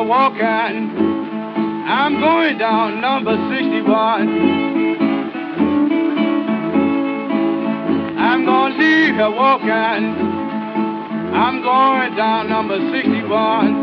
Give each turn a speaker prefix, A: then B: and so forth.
A: her walking. I'm going down number 61. I'm gonna see her walking. I'm going down number 61.